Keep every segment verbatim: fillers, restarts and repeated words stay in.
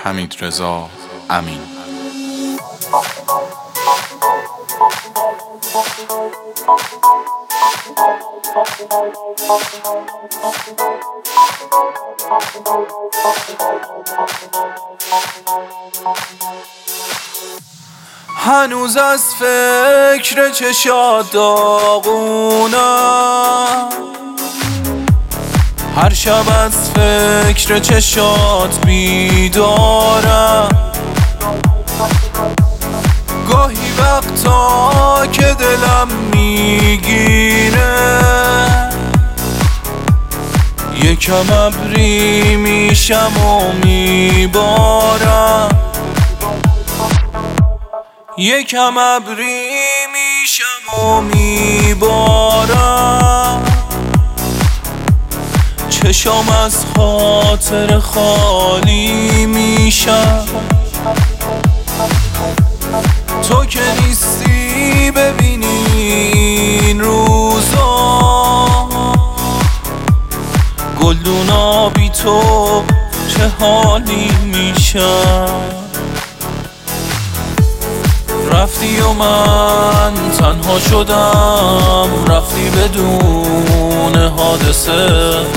حمیدرضا امین. هنوز از فکر چشات داغونم، هر شب از فکر چشات بیدارم. گاهی وقتا که دلم میگیره یکم ابری میشم و میبارم، یکم ابری میشم و میبارم. چشام از خاطر خالی میشم، تو که نیستی ببینی این روزا. گلدونا بی تو چه حالی میشم. رفتی و من تنها شدم، رفتی بدون حادثه.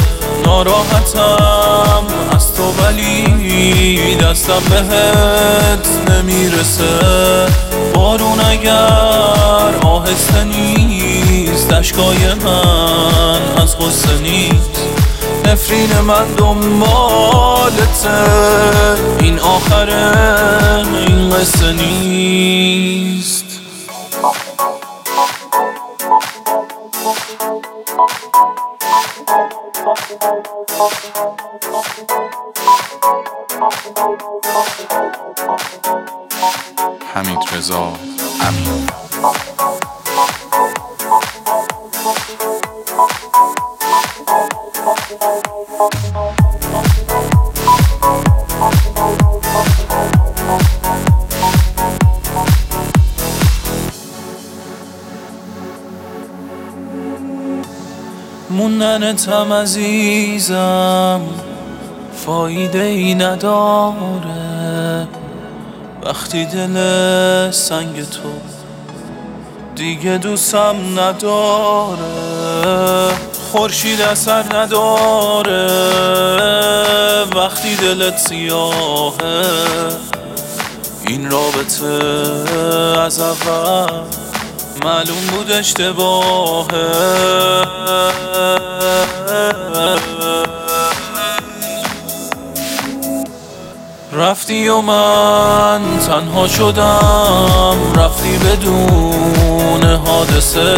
ناراحتم از تو ولی دستم بهت نمیرسه. بارون اگر آهسته نیست، اشکای من از غصه نیست. نفرین من دنبالته، این آخره این قصه نیست. حمیدرضا امین. موندنتم عزیزم فایده ای نداره، وقتی دل سنگ تو دیگه دوستم نداره. خورشید اثر نداره وقتی دلت سیاهه. این رابطه از اول معلوم بود اشتباهه. رفتی و من تنها شدم، رفتی بدون حادثه.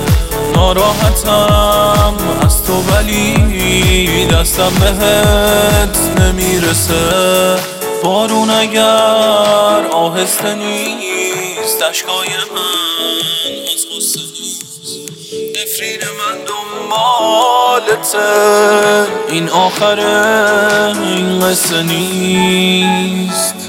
ناراحتم از تو ولی دستم بهت نمیرسه. بارون اگر آهسته نیست، اشکای من از غصه نیست. نفرین من دنبالته، این آخره این قصه نیست.